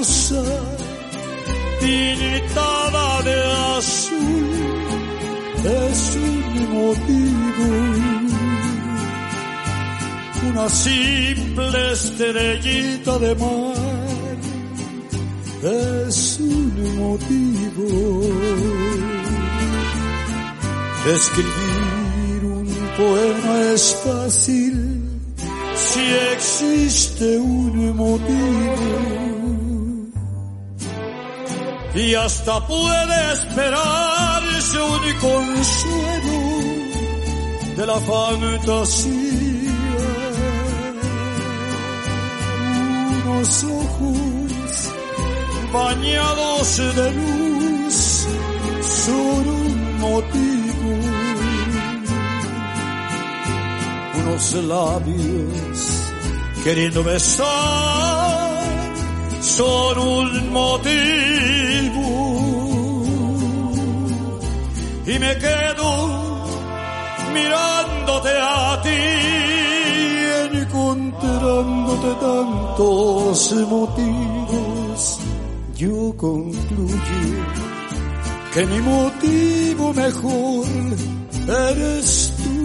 rosa pintada de azul es un motivo, una simple estrellita de mar es un motivo. Escribir un poema es fácil si existe un motivo, y hasta puede esperarse un consuelo de la fantasía. Unos ojos bañados de luz son un motivo, unos labios queriendo besar son un motivo, y me quedo mirándote a ti, encontrándote tantos motivos. Yo concluyo que mi motivo mejor eres tú.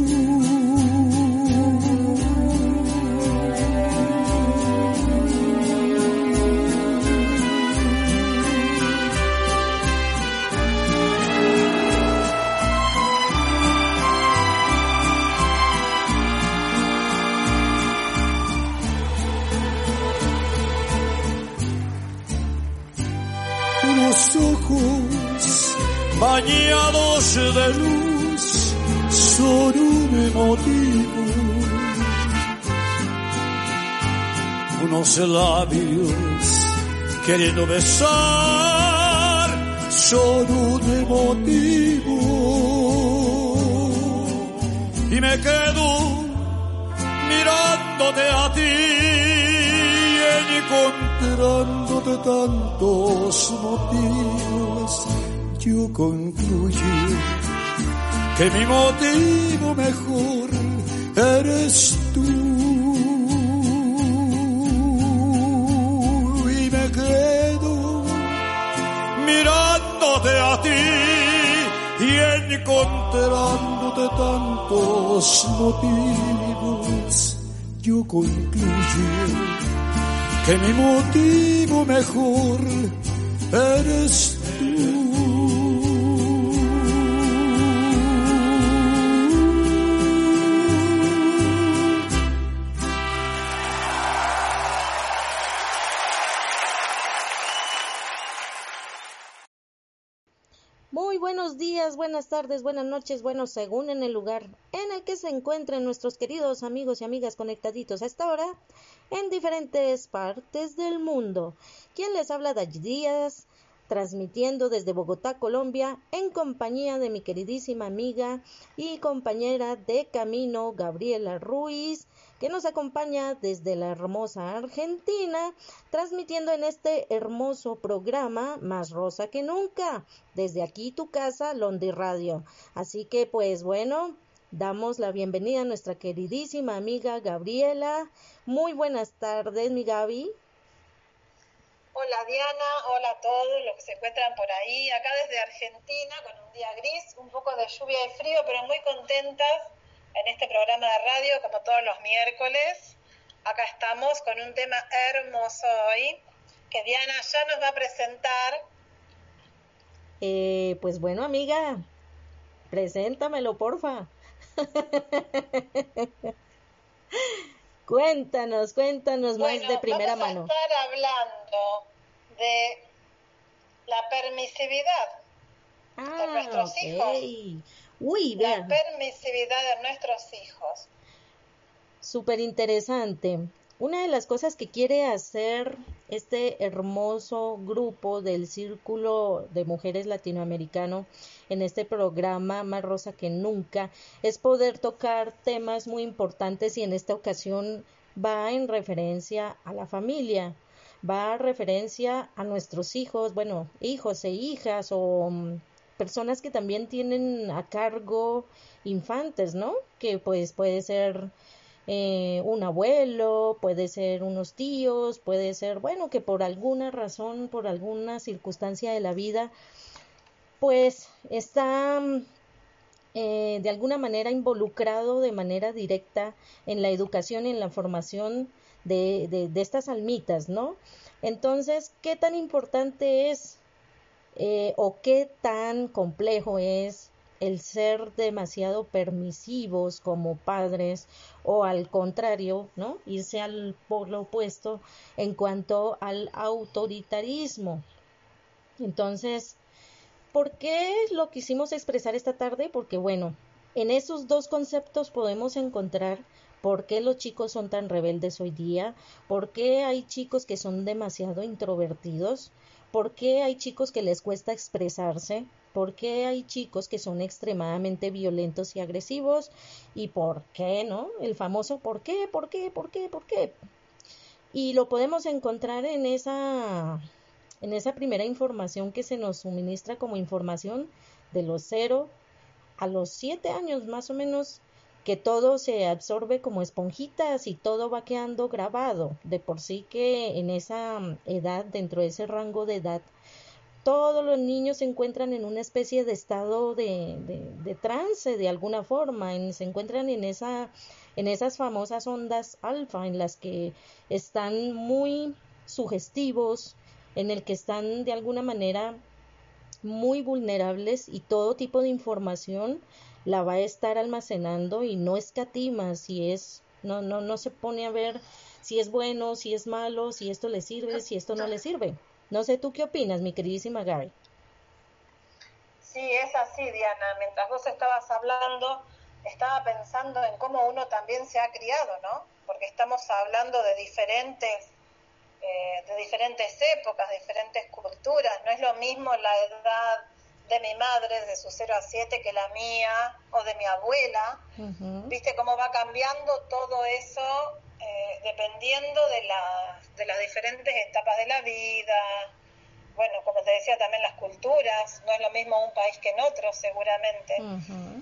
Unos ojos bañados de luz son un motivo, unos labios queriendo besar son un motivo, y me quedo mirándote a ti, encontrándote tantos motivos. Yo concluyo que mi motivo mejor eres tú, y me quedo mirándote a ti y encontrándote tantos motivos. Yo concluyo que mi motivo mejor eres tú. Muy buenos días, buenas tardes, buenas noches, bueno, según en el lugar en el que se encuentren nuestros queridos amigos y amigas conectaditos a esta hora en diferentes partes del mundo. Quien les habla, Dayi Díaz, transmitiendo desde Bogotá, Colombia, en compañía de mi queridísima amiga y compañera de camino, Gabriela Ruiz, que nos acompaña desde la hermosa Argentina, transmitiendo en este hermoso programa Más Rosa que Nunca, desde aquí tu casa, Londi Radio. Así que pues bueno, damos la bienvenida a nuestra queridísima amiga Gabriela. Muy buenas tardes, mi Gaby. Hola Diana, hola a todos los que se encuentran por ahí, acá desde Argentina con un día gris, un poco de lluvia y frío, pero muy contentas en este programa de radio como todos los miércoles. Acá estamos con un tema hermoso hoy que Diana ya nos va a presentar. Pues bueno, amiga, preséntamelo, porfa. Cuéntanos más de primera mano. Vamos a estar hablando de la permisividad de nuestros hijos. Uy, la vean. permisividad de nuestros hijos. Súper interesante. Una de las cosas que quiere hacer este hermoso grupo del Círculo de Mujeres Latinoamericano en este programa Más Rosa que Nunca es poder tocar temas muy importantes, y en esta ocasión va en referencia a la familia, va a referencia a nuestros hijos, bueno, hijos e hijas o personas que también tienen a cargo infantes, ¿no? Que pues puede ser un abuelo, puede ser unos tíos, puede ser, bueno, que por alguna razón, por alguna circunstancia de la vida, pues está de alguna manera involucrado de manera directa en la educación y en la formación de estas almitas, ¿no? Entonces, ¿qué tan importante es o qué tan complejo es el ser demasiado permisivos como padres o al contrario, ¿no? Irse al polo opuesto en cuanto al autoritarismo? Entonces, ¿por qué lo quisimos expresar esta tarde? Porque bueno, en esos dos conceptos podemos encontrar por qué los chicos son tan rebeldes hoy día, por qué hay chicos que son demasiado introvertidos, por qué hay chicos que les cuesta expresarse, por qué hay chicos que son extremadamente violentos y agresivos y por qué, ¿no? El famoso ¿por qué? ¿Por qué? ¿Por qué? ¿Por qué? Y lo podemos encontrar en esa primera información que se nos suministra como información de los 0 a los 7 años más o menos, que todo se absorbe como esponjitas y todo va quedando grabado. De por sí que en esa edad, dentro de ese rango de edad, todos los niños se encuentran en una especie de estado de trance de alguna forma, se encuentran en esas famosas ondas alfa en las que están muy sugestivos, en el que están de alguna manera muy vulnerables y todo tipo de información la va a estar almacenando y no escatima si es, no se pone a ver si es bueno, si es malo, si esto le sirve, si esto no le sirve. No sé, ¿tú qué opinas, mi queridísima Gaby? Sí, es así, Diana. Mientras vos estabas hablando, estaba pensando en cómo uno también se ha criado, ¿no? Porque estamos hablando de diferentes épocas, diferentes culturas. No es lo mismo la edad de mi madre, de sus 0 a 7, que la mía, o de mi abuela. Uh-huh. ¿Viste cómo va cambiando todo eso dependiendo de las diferentes etapas de la vida? Bueno, como te decía, también las culturas, no es lo mismo un país que en otro, seguramente. Uh-huh.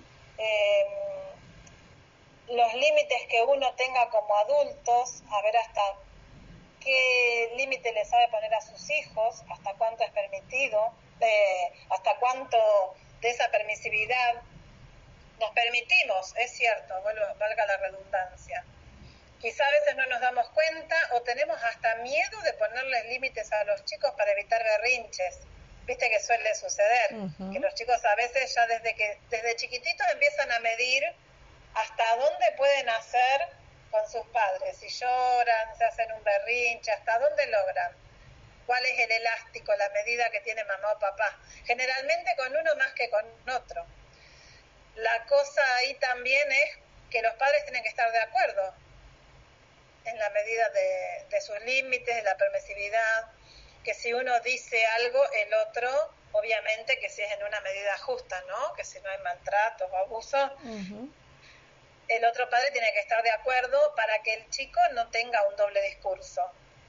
Los límites que uno tenga como adultos, a ver hasta qué límite le sabe poner a sus hijos, hasta cuánto es permitido, hasta cuánto de esa permisividad nos permitimos, es cierto, valga la redundancia. Quizá a veces no nos damos cuenta o tenemos hasta miedo de ponerles límites a los chicos para evitar berrinches. Viste que suele suceder, uh-huh, que los chicos a veces ya desde chiquititos empiezan a medir hasta dónde pueden hacer con sus padres. Si lloran, se hacen un berrinche, hasta dónde logran. ¿Cuál es el elástico, la medida que tiene mamá o papá? Generalmente con uno más que con otro. La cosa ahí también es que los padres tienen que estar de acuerdo en la medida de sus límites, de la permisividad, que si uno dice algo, el otro, obviamente que si es en una medida justa, ¿no? Que si no hay maltratos o abusos, uh-huh, el otro padre tiene que estar de acuerdo para que el chico no tenga un doble discurso.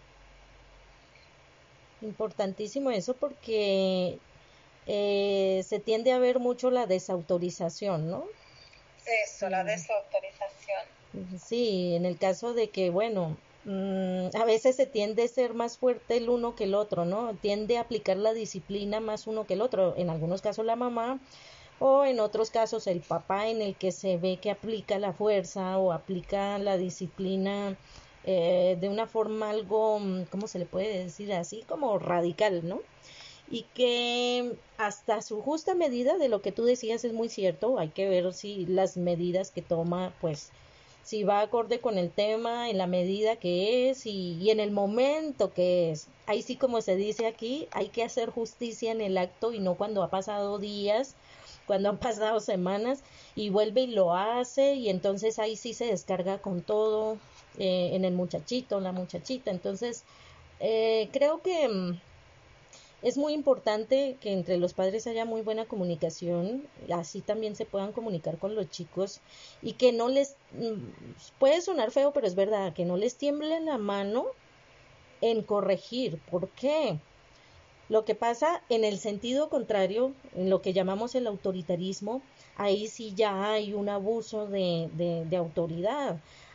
Importantísimo eso porque se tiende a ver mucho la desautorización, ¿no? Eso, la desautorización. Sí, en el caso de que, bueno, a veces se tiende a ser más fuerte el uno que el otro, ¿no? Tiende a aplicar la disciplina más uno que el otro. En algunos casos la mamá o en otros casos el papá, en el que se ve que aplica la fuerza o aplica la disciplina de una forma algo, ¿cómo se le puede decir así? Como radical, ¿no? Y que hasta su justa medida, de lo que tú decías es muy cierto, hay que ver si las medidas que toma, pues, si va acorde con el tema, en la medida que es y en el momento que es. Ahí sí, como se dice aquí, hay que hacer justicia en el acto y no cuando ha pasado días, cuando han pasado semanas y vuelve y lo hace y entonces ahí sí se descarga con todo en el muchachito, la muchachita. Entonces, creo que es muy importante que entre los padres haya muy buena comunicación, así también se puedan comunicar con los chicos y que no les, puede sonar feo, pero es verdad, que no les tiemble la mano en corregir. ¿Por qué? Lo que pasa en el sentido contrario, en lo que llamamos el autoritarismo, ahí sí ya hay un abuso de autoridad.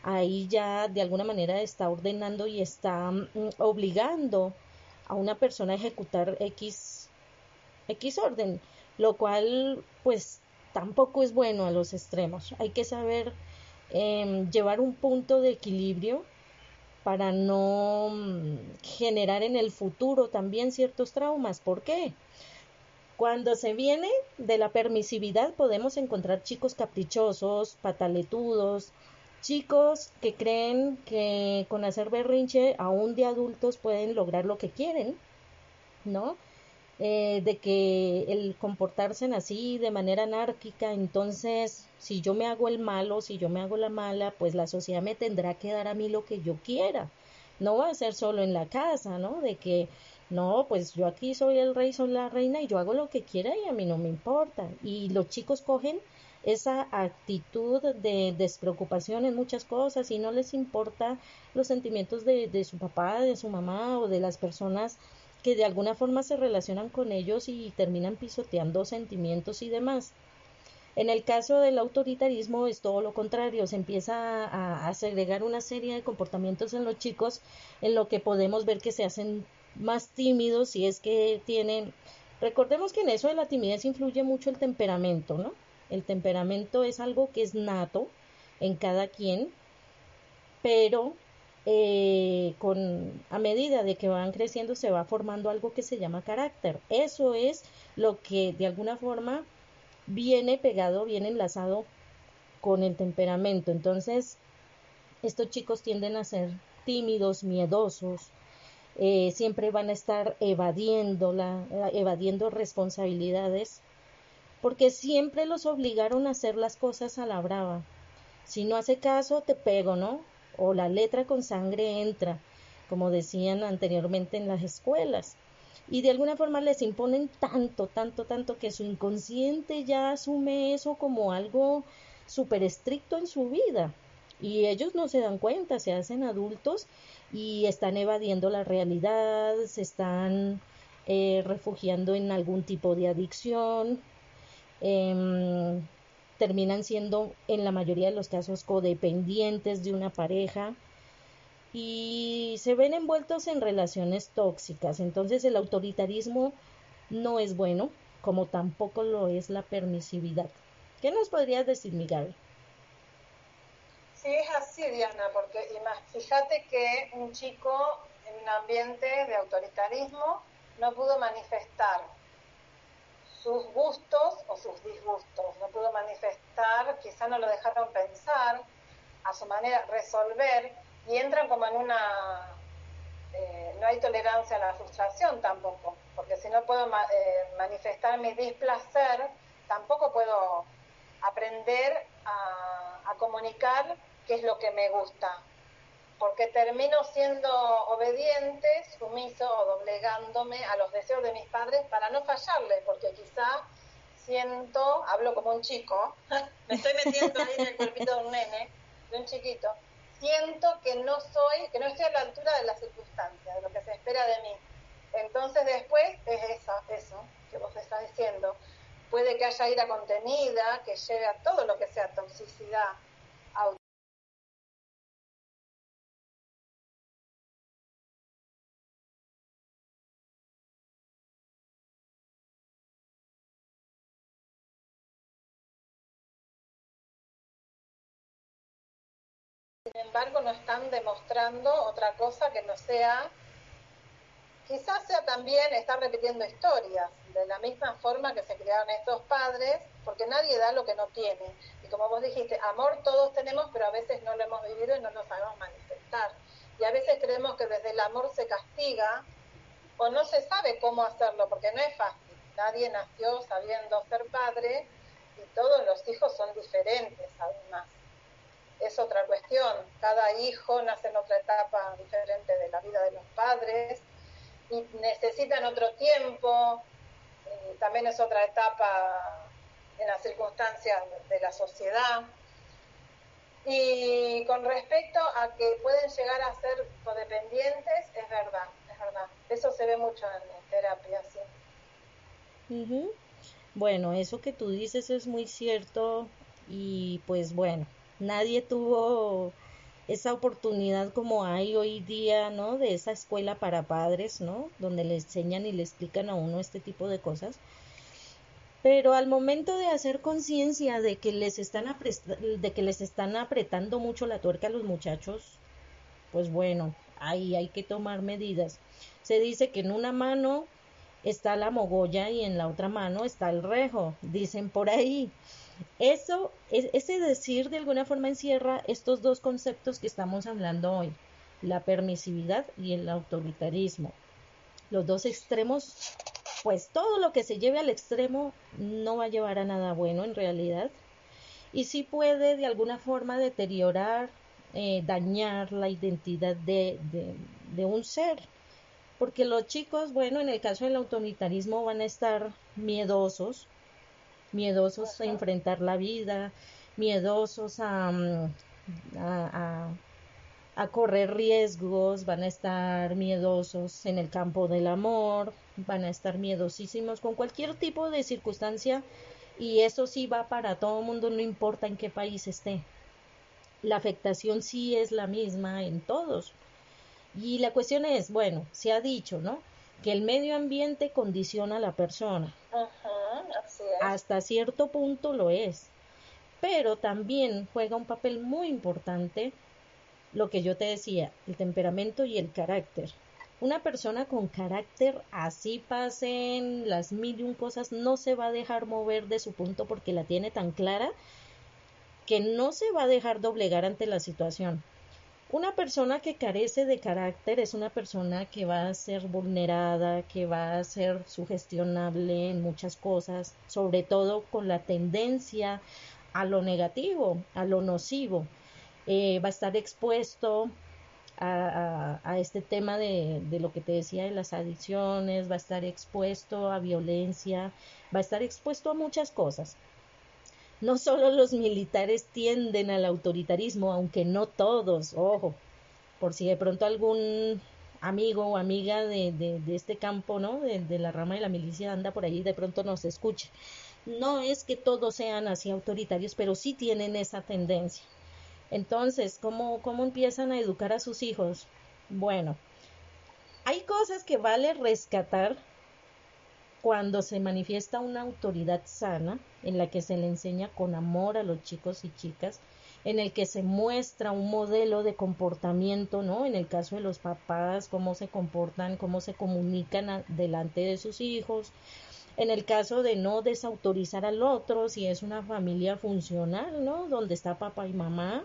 ahí ya de alguna manera está ordenando y está obligando a una persona a ejecutar X orden, lo cual pues tampoco es bueno a los extremos. Hay que saber llevar un punto de equilibrio para no generar en el futuro también ciertos traumas. ¿Por qué? Cuando se viene de la permisividad podemos encontrar chicos caprichosos, pataletudos, chicos que creen que con hacer berrinche aún de adultos pueden lograr lo que quieren, ¿no? De que el comportarse así de manera anárquica, entonces si yo me hago el malo, si yo me hago la mala, pues la sociedad me tendrá que dar a mí lo que yo quiera. No va a ser solo en la casa, ¿no? De que no, pues yo aquí soy el rey, soy la reina y yo hago lo que quiera y a mí no me importa. Y los chicos cogen esa actitud de despreocupación en muchas cosas y no les importa los sentimientos de su papá, de su mamá o de las personas que de alguna forma se relacionan con ellos y terminan pisoteando sentimientos y demás. En el caso del autoritarismo es todo lo contrario, se empieza a segregar una serie de comportamientos en los chicos en lo que podemos ver que se hacen más tímidos y es que tienen, recordemos que en eso de la timidez influye mucho el temperamento, ¿no? El temperamento es algo que es nato en cada quien, pero a medida de que van creciendo se va formando algo que se llama carácter. Eso es lo que de alguna forma viene pegado, viene enlazado con el temperamento. Entonces, estos chicos tienden a ser tímidos, miedosos, siempre van a estar evadiendo responsabilidades, porque siempre los obligaron a hacer las cosas a la brava. Si no hace caso, te pego, ¿no? O la letra con sangre entra, como decían anteriormente en las escuelas. Y de alguna forma les imponen tanto, tanto, tanto que su inconsciente ya asume eso como algo súper estricto en su vida. Y ellos no se dan cuenta, se hacen adultos y están evadiendo la realidad, se están refugiando en algún tipo de adicción, eh, terminan siendo en la mayoría de los casos codependientes de una pareja y se ven envueltos en relaciones tóxicas. Entonces el autoritarismo no es bueno, como tampoco lo es la permisividad. ¿Qué nos podrías decir, Miguel? Sí, es así, Diana, porque fíjate que un chico en un ambiente de autoritarismo no pudo manifestar sus gustos o sus disgustos, no pudo manifestar, quizá no lo dejaron pensar, a su manera resolver, y entran como en una... no hay tolerancia a la frustración tampoco, porque si no puedo manifestar mi displacer, tampoco puedo aprender a comunicar qué es lo que me gusta, porque termino siendo obediente, sumiso o doblegándome a los deseos de mis padres para no fallarle, porque quizá hablo como un chico, me estoy metiendo ahí en el cuerpito de un nene, de un chiquito, siento que no estoy a la altura de las circunstancias, de lo que se espera de mí. Entonces después es eso que vos estás diciendo. Puede que haya ira contenida, que lleve a todo lo que sea toxicidad, sin embargo no están demostrando otra cosa que no sea, quizás sea también estar repitiendo historias, de la misma forma que se crearon estos padres, porque nadie da lo que no tiene. Y como vos dijiste, amor todos tenemos, pero a veces no lo hemos vivido y no lo sabemos manifestar. Y a veces creemos que desde el amor se castiga, o no se sabe cómo hacerlo, porque no es fácil. Nadie nació sabiendo ser padre y todos los hijos son diferentes, además. Es otra cuestión. Cada hijo nace en otra etapa diferente de la vida de los padres y necesitan otro tiempo. También es otra etapa en las circunstancias de la sociedad. Y con respecto a que pueden llegar a ser codependientes, es verdad. Eso se ve mucho en terapia, sí. Uh-huh. Bueno, eso que tú dices es muy cierto y pues bueno, nadie tuvo esa oportunidad como hay hoy día, ¿no? De esa escuela para padres, ¿no? Donde le enseñan y le explican a uno este tipo de cosas. Pero al momento de hacer conciencia de que de que les están apretando mucho la tuerca a los muchachos, pues bueno, ahí hay que tomar medidas. Se dice que en una mano está la mogolla y en la otra mano está el rejo, dicen por ahí. Ese decir de alguna forma encierra estos dos conceptos que estamos hablando hoy, la permisividad y el autoritarismo. Los dos extremos, pues todo lo que se lleve al extremo no va a llevar a nada bueno en realidad, y sí puede de alguna forma deteriorar, dañar la identidad de un ser, porque los chicos, bueno, en el caso del autoritarismo van a estar miedosos a enfrentar la vida, miedosos a correr riesgos, van a estar miedosos en el campo del amor, van a estar miedosísimos con cualquier tipo de circunstancia, y eso sí va para todo el mundo, no importa en qué país esté. La afectación sí es la misma en todos. Y la cuestión es, bueno, se ha dicho, ¿no?, que el medio ambiente condiciona a la persona. Así es. Hasta cierto punto lo es, pero también juega un papel muy importante lo que yo te decía, el temperamento y el carácter. Una persona con carácter, así pasen las mil y un cosas, no se va a dejar mover de su punto porque la tiene tan clara que no se va a dejar doblegar ante la situación. Una persona que carece de carácter es una persona que va a ser vulnerada, que va a ser sugestionable en muchas cosas, sobre todo con la tendencia a lo negativo, a lo nocivo. Va a estar expuesto a este tema de lo que te decía de las adicciones, va a estar expuesto a violencia, va a estar expuesto a muchas cosas. No solo los militares tienden al autoritarismo, aunque no todos, ojo, por si de pronto algún amigo o amiga de este campo, ¿no?, de la rama de la milicia anda por ahí, de pronto nos escuche. No es que todos sean así autoritarios, pero sí tienen esa tendencia. Entonces, ¿cómo empiezan a educar a sus hijos? Bueno, hay cosas que vale rescatar cuando se manifiesta una autoridad sana, en la que se le enseña con amor a los chicos y chicas, en el que se muestra un modelo de comportamiento, ¿no? En el caso de los papás, cómo se comportan, cómo se comunican delante de sus hijos. En el caso de no desautorizar al otro, si es una familia funcional, ¿no?, donde está papá y mamá.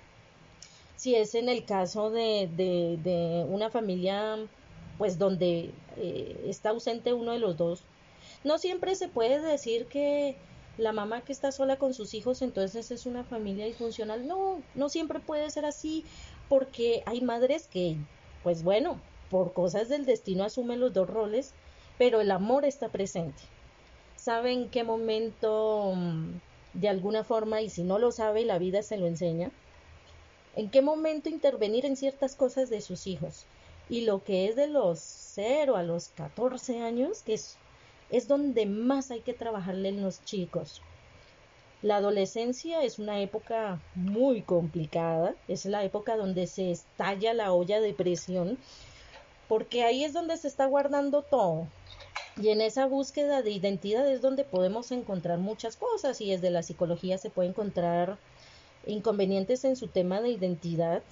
Si es en el caso de una familia, pues donde está ausente uno de los dos. No siempre se puede decir que la mamá que está sola con sus hijos entonces es una familia disfuncional. No siempre puede ser así, porque hay madres que, pues bueno, por cosas del destino asumen los dos roles, pero el amor está presente. Sabe en qué momento, de alguna forma, y si no lo sabe, la vida se lo enseña, en qué momento intervenir en ciertas cosas de sus hijos. Y lo que es de los 0 a los 14 años, que es donde más hay que trabajarle en los chicos. La adolescencia es una época muy complicada, es la época donde se estalla la olla de presión, porque ahí es donde se está guardando todo. Y en esa búsqueda de identidad es donde podemos encontrar muchas cosas, y desde la psicología se puede encontrar inconvenientes en su tema de identidad,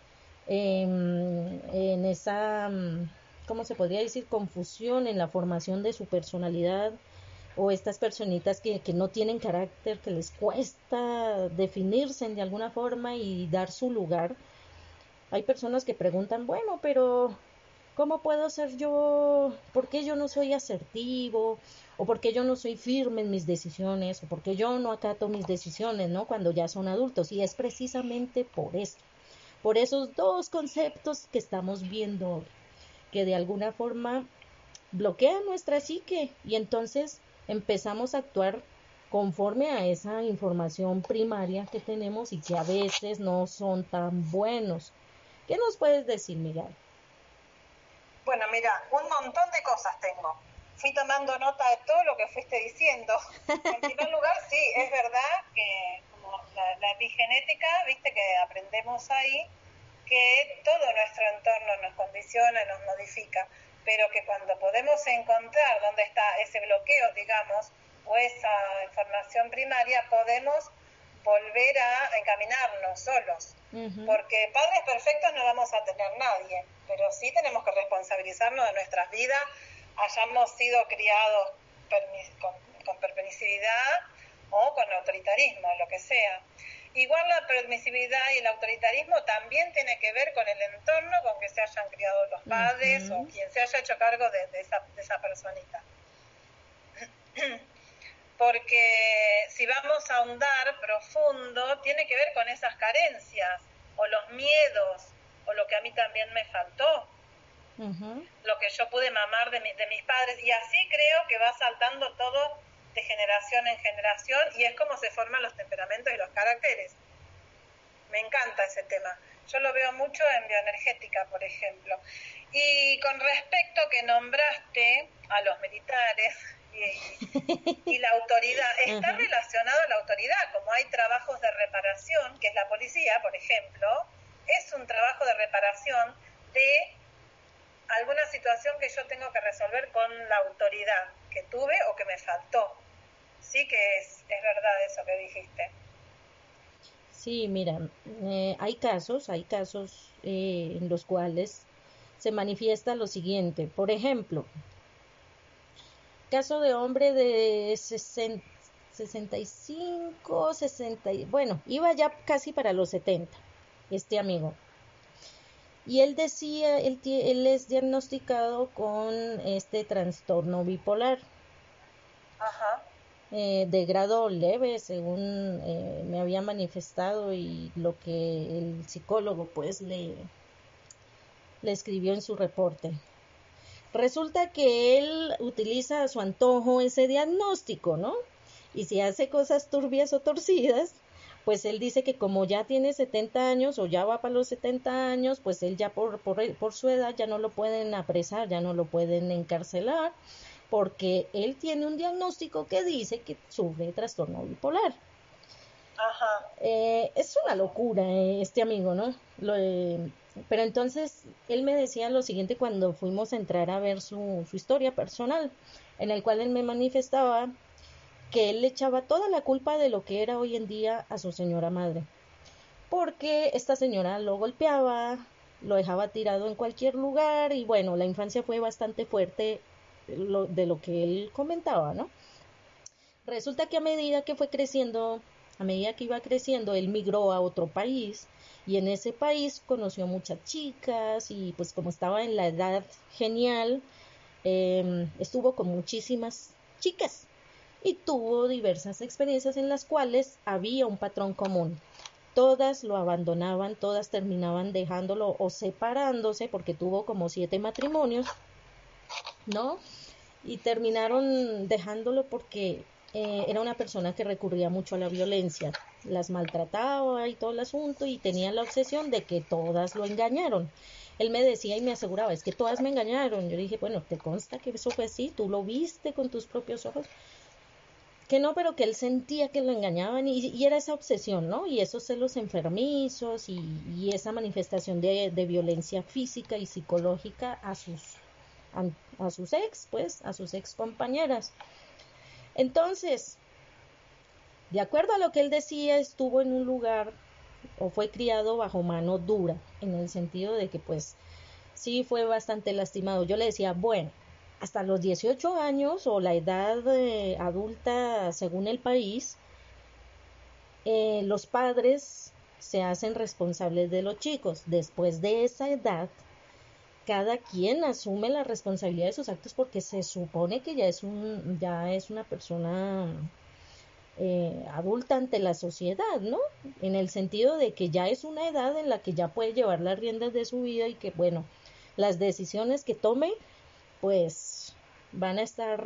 en esa, ¿cómo se podría decir?, confusión en la formación de su personalidad, o estas personitas que no tienen carácter, que les cuesta definirse de alguna forma y dar su lugar. Hay personas que preguntan, bueno, pero ¿cómo puedo ser yo? ¿Por qué yo no soy asertivo? ¿O por qué yo no soy firme en mis decisiones? ¿O por qué yo no acato mis decisiones, ¿no?, cuando ya son adultos? Y es precisamente por eso, por esos dos conceptos que estamos viendo hoy, que de alguna forma bloquean nuestra psique, y entonces empezamos a actuar conforme a esa información primaria que tenemos y que a veces no son tan buenos. ¿Qué nos puedes decir, Miguel? Bueno, mira, un montón de cosas tengo. Fui tomando nota de todo lo que fuiste diciendo. En primer lugar, sí, es verdad que como la epigenética, viste que aprendemos ahí, que todo nuestro entorno nos condiciona, nos modifica, pero que cuando podemos encontrar dónde está ese bloqueo, digamos, o esa información primaria, podemos volver a encaminarnos solos. Porque padres perfectos no vamos a tener nadie, pero sí tenemos que responsabilizarnos de nuestras vidas, hayamos sido criados con permisividad o con autoritarismo, lo que sea. Igual la permisividad y el autoritarismo también tiene que ver con el entorno con que se hayan criado los padres o quien se haya hecho cargo de esa personita. Porque si vamos a ahondar profundo, tiene que ver con esas carencias, o los miedos, o lo que a mí también me faltó, lo que yo pude mamar de mis padres, y así creo que va saltando todo de generación en generación, y es como se forman los temperamentos y los caracteres. Me encanta ese tema. Yo lo veo mucho en bioenergética, por ejemplo. Y con respecto que nombraste a los militares y la autoridad, está relacionado a la autoridad, como hay trabajos de reparación, que es la policía, por ejemplo, es un trabajo de reparación de alguna situación que yo tengo que resolver con la autoridad que tuve o que me faltó. Sí que es verdad eso que dijiste. Sí, mira, hay casos en los cuales se manifiesta lo siguiente. Por ejemplo, caso de hombre de 65, 60, bueno, iba ya casi para los 70, este amigo. Y él decía, él es diagnosticado con este trastorno bipolar. De grado leve, según me había manifestado y lo que el psicólogo pues le escribió en su reporte. Resulta que él utiliza a su antojo ese diagnóstico, ¿no? Y si hace cosas turbias o torcidas, pues él dice que como ya tiene 70 años o ya va para los 70 años, pues él ya por su edad ya no lo pueden apresar, ya no lo pueden encarcelar, porque él tiene un diagnóstico que dice que sufre trastorno bipolar. Es una locura este amigo, ¿no? Pero entonces él me decía lo siguiente cuando fuimos a entrar a ver su historia personal, en el cual él me manifestaba que él le echaba toda la culpa de lo que era hoy en día a su señora madre, porque esta señora lo golpeaba, lo dejaba tirado en cualquier lugar y bueno, la infancia fue bastante fuerte de lo que él comentaba, ¿no? Resulta que a medida que iba creciendo, él migró a otro país y en ese país conoció muchas chicas y pues como estaba en la edad genial, estuvo con muchísimas chicas y tuvo diversas experiencias en las cuales había un patrón común. Todas lo abandonaban, todas terminaban dejándolo o separándose porque tuvo como 7 matrimonios, ¿no? Y terminaron dejándolo porque era una persona que recurría mucho a la violencia, las maltrataba y todo el asunto y tenía la obsesión de que todas lo engañaron. Él me decía y me aseguraba, es que todas me engañaron. Yo dije, bueno, ¿te consta que eso fue así? ¿Tú lo viste con tus propios ojos? Que no, pero que él sentía que lo engañaban y era esa obsesión, ¿no? Y esos celos enfermizos y esa manifestación de violencia física y psicológica a sus ex compañeras. Entonces, de acuerdo a lo que él decía, estuvo en un lugar o fue criado bajo mano dura, en el sentido de que pues sí fue bastante lastimado. Yo le decía, bueno, hasta los 18 años o la edad adulta según el país, los padres se hacen responsables de los chicos. Después de esa edad, cada quien asume la responsabilidad de sus actos porque se supone que ya es una persona adulta ante la sociedad, ¿no? En el sentido de que ya es una edad en la que ya puede llevar las riendas de su vida y que, bueno, las decisiones que tome, pues van a estar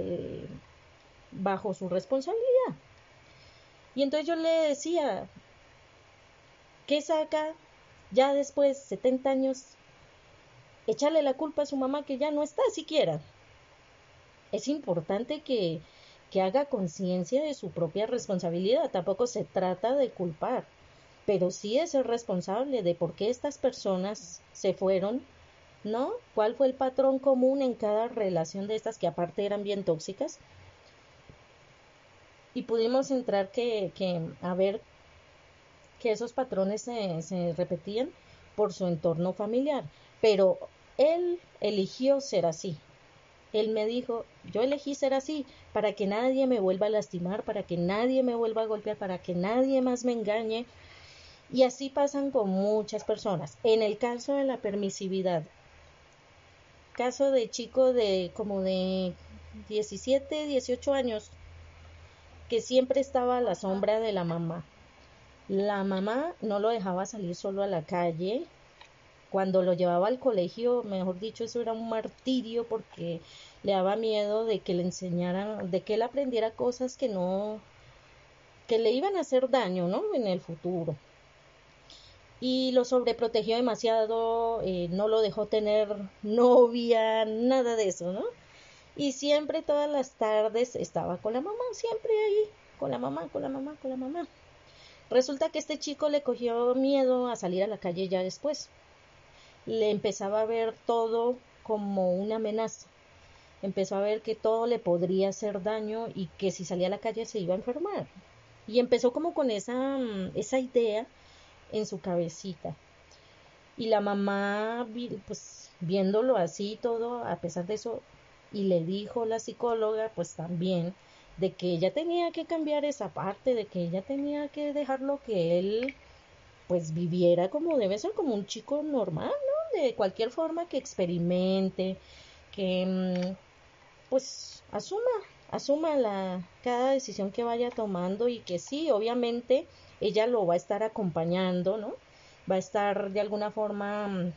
bajo su responsabilidad. Y entonces yo le decía, ¿qué saca ya después, 70 años, echarle la culpa a su mamá que ya no está siquiera? Es importante que haga conciencia de su propia responsabilidad. Tampoco se trata de culpar, pero sí es el responsable de por qué estas personas se fueron, ¿no? ¿Cuál fue el patrón común en cada relación de estas que aparte eran bien tóxicas? Y pudimos entrar a ver que esos patrones se repetían por su entorno familiar, pero él eligió ser así. Él me dijo, yo elegí ser así para que nadie me vuelva a lastimar, para que nadie me vuelva a golpear, para que nadie más me engañe. Y así pasan con muchas personas. En el caso de la permisividad, caso de chico de como de 17, 18 años, que siempre estaba a la sombra de la mamá. La mamá no lo dejaba salir solo a la calle. Cuando lo llevaba al colegio, mejor dicho, eso era un martirio porque le daba miedo de que le enseñaran, de que él aprendiera cosas que le iban a hacer daño, ¿no? En el futuro. Y lo sobreprotegió demasiado, no lo dejó tener novia, nada de eso, ¿no? Y siempre todas las tardes estaba con la mamá, siempre ahí, con la mamá, con la mamá, con la mamá. Resulta que este chico le cogió miedo a salir a la calle ya después. Le empezaba a ver todo como una amenaza. Empezó a ver que todo le podría hacer daño y que si salía a la calle se iba a enfermar. Y empezó como con esa idea en su cabecita. Y la mamá, pues viéndolo así todo, a pesar de eso, y le dijo la psicóloga, pues también, de que ella tenía que cambiar esa parte, de que ella tenía que dejarlo que él, pues viviera como debe ser, como un chico normal, ¿no? De cualquier forma que experimente, que pues asuma cada decisión que vaya tomando y que sí, obviamente ella lo va a estar acompañando, ¿no? Va a estar de alguna forma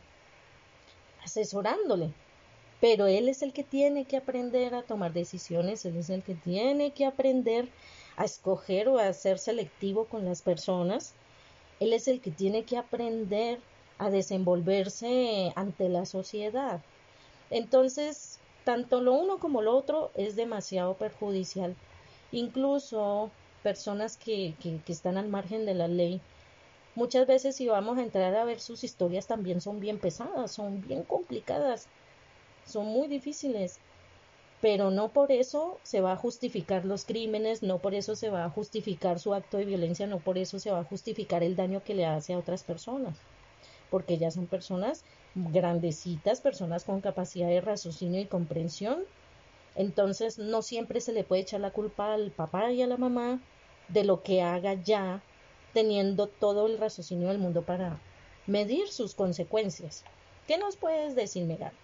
asesorándole, pero él es el que tiene que aprender a tomar decisiones, él es el que tiene que aprender a escoger o a ser selectivo con las personas, él es el que tiene que aprender a desenvolverse ante la sociedad. Entonces, tanto lo uno como lo otro es demasiado perjudicial. Incluso personas que están al margen de la ley, muchas veces si vamos a entrar a ver sus historias también son bien pesadas, son bien complicadas, son muy difíciles, pero no por eso se va a justificar los crímenes, no por eso se va a justificar su acto de violencia, no por eso se va a justificar el daño que le hace a otras personas, porque ya son personas grandecitas, personas con capacidad de raciocinio y comprensión. Entonces no siempre se le puede echar la culpa al papá y a la mamá de lo que haga ya, teniendo todo el raciocinio del mundo para medir sus consecuencias. ¿Qué nos puedes decir, Megan?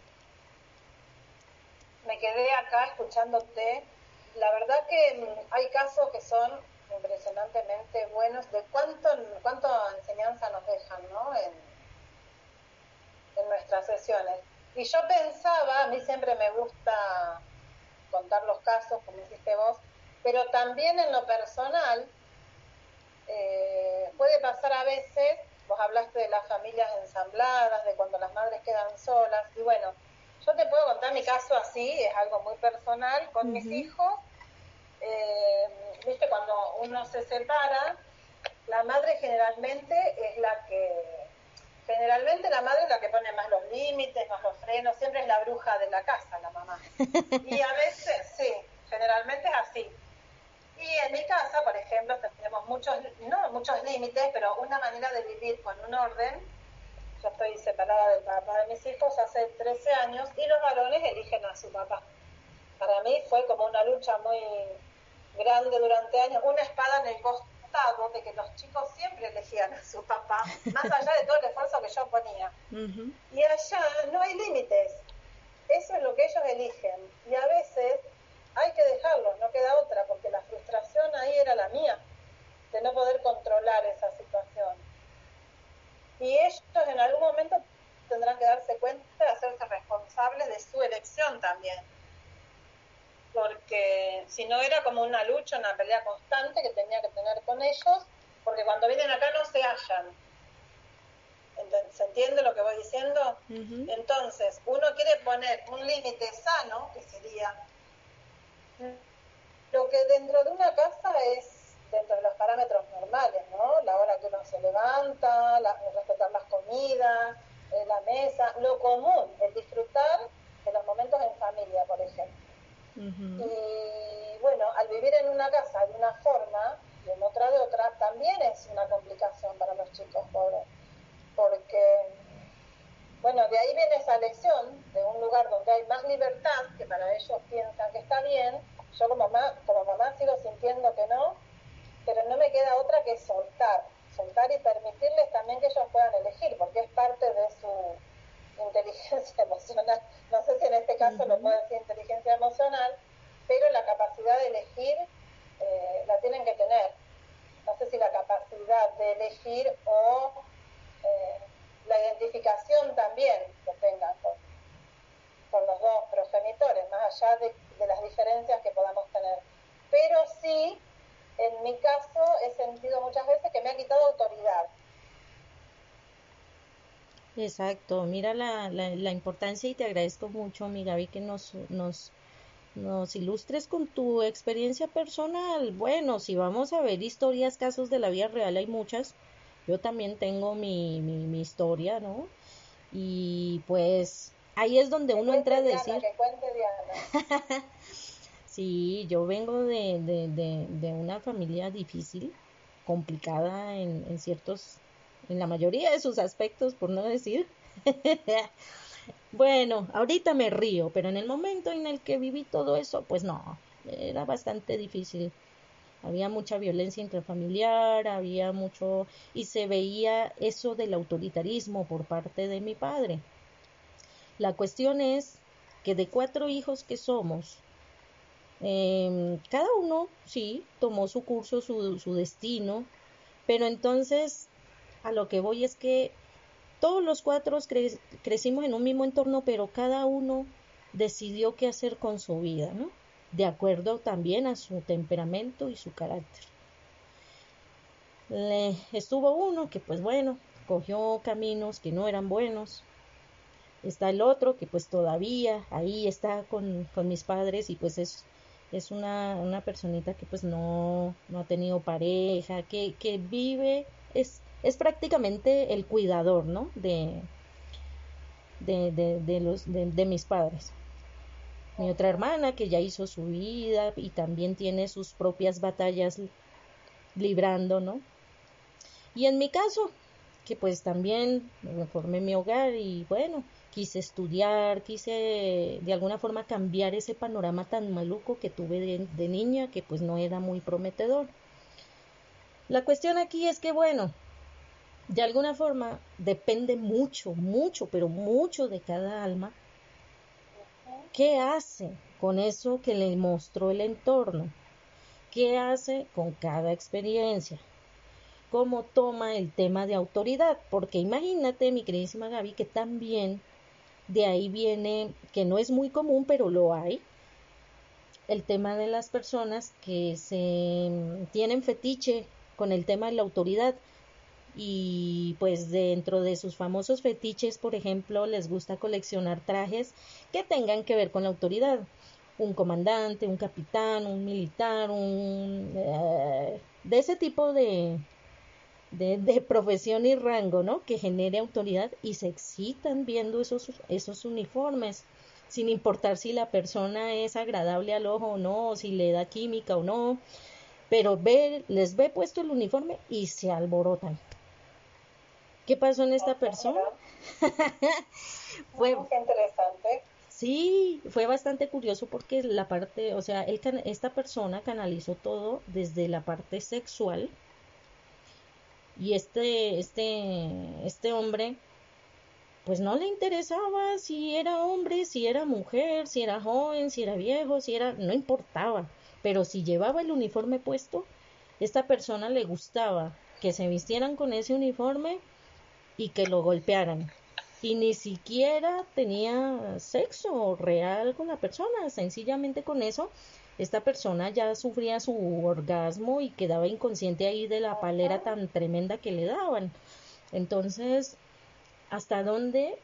Me quedé acá escuchándote. La verdad que hay casos que son impresionantemente buenos de cuánta enseñanza nos dejan, ¿no? En nuestras sesiones. Y yo pensaba, a mí siempre me gusta contar los casos, como hiciste vos, pero también en lo personal puede pasar a veces, vos hablaste de las familias ensambladas, de cuando las madres quedan solas, y bueno, yo te puedo contar mi caso así, es algo muy personal, con mis hijos, viste, cuando uno se separa, la madre generalmente la madre es la que pone más los límites, más los frenos, siempre es la bruja de la casa, la mamá. Y a veces, sí, generalmente es así. Y en mi casa, por ejemplo, tenemos no muchos límites, pero una manera de vivir con un orden. Yo estoy separada del papá de mis hijos hace 13 años y los varones eligen a su papá. Para mí fue como una lucha muy grande durante años, una espada en el costado de que los chicos siempre elegían a su papá, más allá de todo el esfuerzo que yo ponía. Y allá no hay límites, eso es lo que ellos eligen. Y a veces hay que dejarlo, no queda otra, porque la frustración ahí era la mía, de no poder controlar esa situación. Y ellos en algún momento tendrán que darse cuenta de hacerse responsables de su elección también. Porque si no era como una lucha, una pelea constante que tenía que tener con ellos, porque cuando vienen acá no se hallan. ¿Se entiende lo que voy diciendo? Entonces, uno quiere poner un límite sano, que sería lo que dentro de una casa es dentro de los parámetros normales, ¿no? La hora que uno se levanta, respetar las comidas, la mesa, lo común, el disfrutar de los momentos en familia, por ejemplo. Uh-huh. Y bueno, al vivir en una casa de una forma y en otra de otra, también es una complicación para los chicos pobres, porque, bueno, de ahí viene esa lección de un lugar donde hay más libertad, que para ellos piensan que está bien. Yo como mamá sigo sintiendo que no, pero no me queda otra que soltar y permitirles también que ellos puedan elegir, porque es parte de su inteligencia emocional. No sé si en este caso lo puedo decir inteligencia emocional, pero la capacidad de elegir la tienen que tener. No sé si la capacidad de elegir o la identificación también que tengan con los dos progenitores, más allá de las diferencias que podamos tener. Pero sí, en mi caso, he sentido muchas veces que me ha quitado autoridad. Exacto, mira la importancia y te agradezco mucho, mi Gaby, que nos ilustres con tu experiencia personal. Bueno, si vamos a ver historias, casos de la vida real, hay muchas. Yo también tengo mi historia, ¿no? Y pues ahí es donde uno entra a decir... Que cuente Diana. Sí, yo vengo de una familia difícil, complicada en ciertos, en la mayoría de sus aspectos, por no decir. Bueno, ahorita me río, pero en el momento en el que viví todo eso, pues no, era bastante difícil. Había mucha violencia intrafamiliar, había mucho, y se veía eso del autoritarismo por parte de mi padre. La cuestión es que de 4 hijos que somos, cada uno, sí, tomó su curso, su destino, pero entonces a lo que voy es que todos los 4 crecimos en un mismo entorno, pero cada uno decidió qué hacer con su vida, ¿no? De acuerdo también a su temperamento y su carácter. Estuvo uno que pues bueno, cogió caminos que no eran buenos. Está el otro que pues todavía ahí está con mis padres y pues es una personita que pues no ha tenido pareja, que vive, es prácticamente el cuidador, ¿no? De mis padres. Mi otra hermana que ya hizo su vida y también tiene sus propias batallas librando, ¿no? Y en mi caso, que pues también me formé mi hogar y bueno, quise estudiar, quise de alguna forma cambiar ese panorama tan maluco que tuve de niña, que pues no era muy prometedor. La cuestión aquí es que bueno, de alguna forma depende mucho, pero mucho de cada alma. ¿Qué hace con eso que le mostró el entorno? ¿Qué hace con cada experiencia? ¿Cómo toma el tema de autoridad? Porque imagínate, mi queridísima Gaby, que también de ahí viene, que no es muy común, pero lo hay, el tema de las personas que se tienen fetiche con el tema de la autoridad. Y pues dentro de sus famosos fetiches, por ejemplo, les gusta coleccionar trajes que tengan que ver con la autoridad. Un comandante, un capitán, un militar, de ese tipo de profesión y rango, ¿no? Que genere autoridad y se excitan viendo esos uniformes, sin importar si la persona es agradable al ojo o no, o si le da química o no, pero les ve puesto el uniforme y se alborotan. ¿Qué pasó en esta persona? Qué interesante. Sí, fue bastante curioso porque la parte, o sea, esta persona canalizó todo desde la parte sexual y este hombre pues no le interesaba si era hombre, si era mujer, si era joven, si era viejo, no importaba, pero si llevaba el uniforme puesto, esta persona le gustaba que se vistieran con ese uniforme y que lo golpearan. Y ni siquiera tenía sexo real con la persona, sencillamente con eso esta persona ya sufría su orgasmo y quedaba inconsciente ahí de la palera tan tremenda que le daban. Entonces, ¿hasta dónde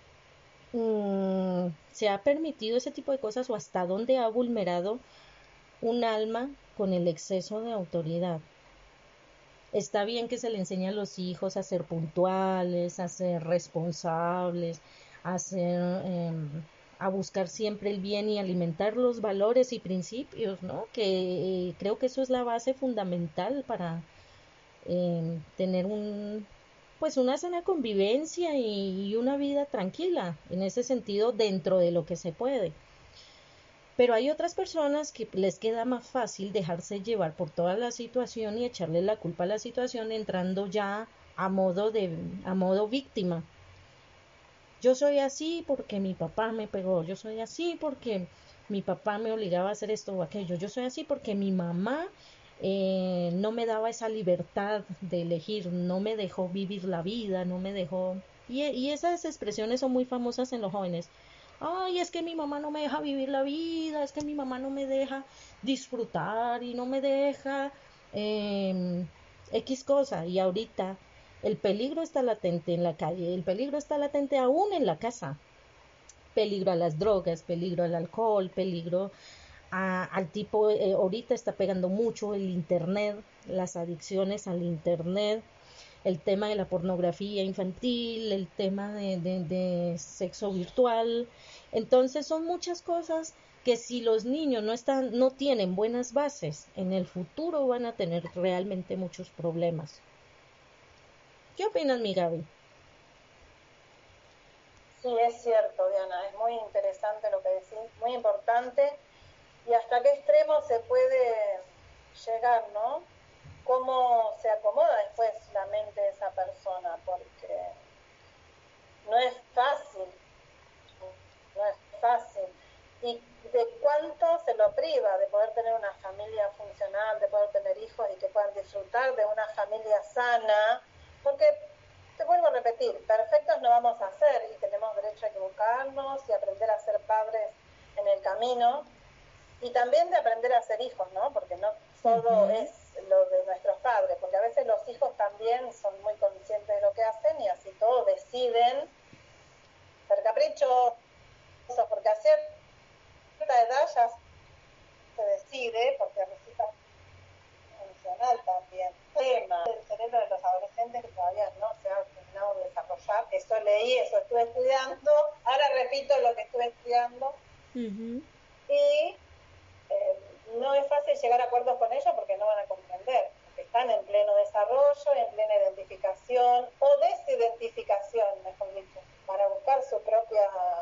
se ha permitido ese tipo de cosas o hasta dónde ha vulnerado un alma con el exceso de autoridad. Está bien que se le enseñe a los hijos a ser puntuales, a ser responsables, a ser, a buscar siempre el bien y alimentar los valores y principios, ¿no? Que creo que eso es la base fundamental para tener pues una sana convivencia y una vida tranquila, en ese sentido, dentro de lo que se puede. Pero hay otras personas que les queda más fácil dejarse llevar por toda la situación y echarle la culpa a la situación entrando ya a modo víctima. Yo soy así porque mi papá me pegó, yo soy así porque mi papá me obligaba a hacer esto o aquello, yo soy así porque mi mamá no me daba esa libertad de elegir, no me dejó vivir la vida, no me dejó... Y esas expresiones son muy famosas en los jóvenes. Ay, es que mi mamá no me deja vivir la vida, es que mi mamá no me deja disfrutar y no me deja X cosa. Y ahorita el peligro está latente en la calle, el peligro está latente aún en la casa. Peligro a las drogas, peligro al alcohol, peligro al tipo, ahorita está pegando mucho el internet, las adicciones al internet, el tema de la pornografía infantil, el tema de sexo virtual. Entonces son muchas cosas que si los niños no tienen buenas bases, en el futuro van a tener realmente muchos problemas. ¿Qué opinas, mi Gaby? Sí, es cierto, Diana, es muy interesante lo que decís, muy importante. ¿Y hasta qué extremo se puede llegar, no? ¿Cómo se acomoda después la mente de esa persona? Porque no es fácil, no es fácil. ¿Y de cuánto se lo priva de poder tener una familia funcional, de poder tener hijos y que puedan disfrutar de una familia sana? Porque, te vuelvo a repetir, perfectos no vamos a ser y tenemos derecho a equivocarnos y aprender a ser padres en el camino. Y también de aprender a ser hijos, ¿no? Porque no todo es lo de nuestros padres, porque a veces los hijos también son muy conscientes de lo que hacen y así todo deciden ser caprichosos, porque a cierta edad ya se decide, porque resulta funcional también. El cerebro de los adolescentes que todavía no se ha terminado de desarrollar. Eso leí, eso estuve estudiando, ahora repito lo que estuve estudiando. Y no es fácil llegar a acuerdos con ellos porque no van a comprender, porque están en pleno desarrollo, en plena identificación o desidentificación, mejor dicho, para buscar su propio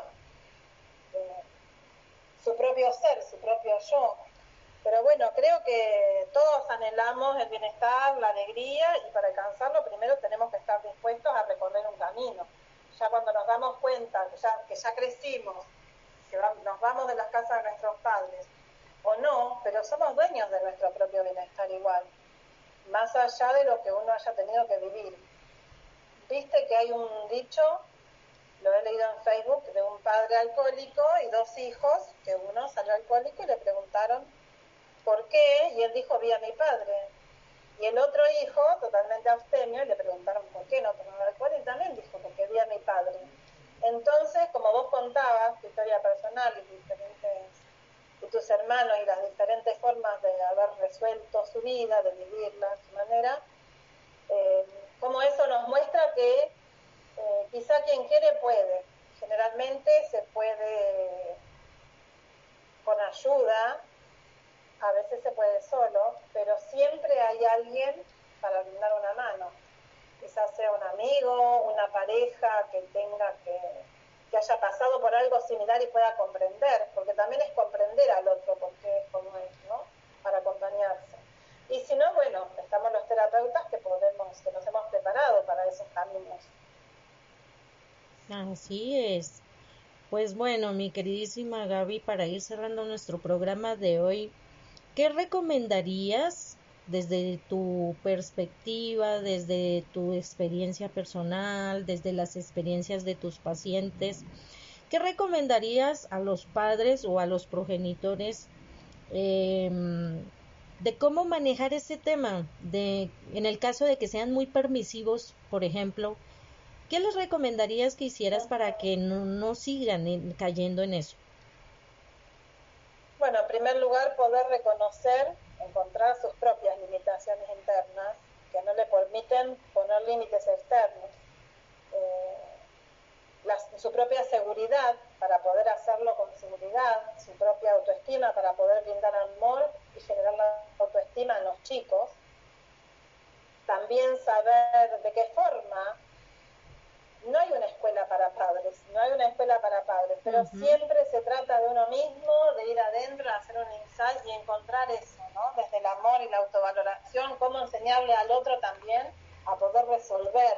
ser, su propio yo. Pero bueno, creo que todos anhelamos el bienestar, la alegría, y para alcanzarlo primero tenemos que estar dispuestos a recorrer un camino. Ya cuando nos damos cuenta que ya crecimos, que nos vamos de las casas de nuestros padres, o no, pero somos dueños de nuestro propio bienestar igual, más allá de lo que uno haya tenido que vivir. Viste que hay un dicho, lo he leído en Facebook, de un padre alcohólico y dos hijos, que uno salió alcohólico y le preguntaron por qué, y él dijo, vi a mi padre. Y el otro hijo, totalmente abstemio, y le preguntaron por qué no tomaba alcohol, y también dijo, porque vi a mi padre. Entonces, como vos contabas, tu historia personal y tus hermanos y las diferentes formas de haber resuelto su vida, de vivirla a su manera, como eso nos muestra que quizá quien quiere puede. Generalmente se puede con ayuda, a veces se puede solo, pero siempre hay alguien para brindar una mano. Quizás sea un amigo, una pareja que tenga que haya pasado por algo similar y pueda comprender, porque también es comprender al otro porque es como es, ¿no? Para acompañarse. Y si no, bueno, estamos los terapeutas que nos hemos preparado para esos caminos. Así es. Pues bueno, mi queridísima Gaby, para ir cerrando nuestro programa de hoy, ¿qué recomendarías desde tu perspectiva, desde tu experiencia personal, desde las experiencias de tus pacientes? ¿Qué recomendarías a los padres o a los progenitores de cómo manejar ese tema? En el caso de que sean muy permisivos, por ejemplo, ¿qué les recomendarías que hicieras para que no sigan cayendo en eso? Bueno, Bueno, en primer lugar, poder reconocer, encontrar sus propias limitaciones internas que no le permiten poner límites externos. Su propia seguridad para poder hacerlo con seguridad, su propia autoestima para poder brindar amor y generar la autoestima en los chicos. También saber de qué forma. No hay una escuela para padres, pero siempre se trata de uno mismo, de ir adentro, hacer un insight y encontrar eso, ¿no? Desde el amor y la autovaloración, cómo enseñarle al otro también a poder resolver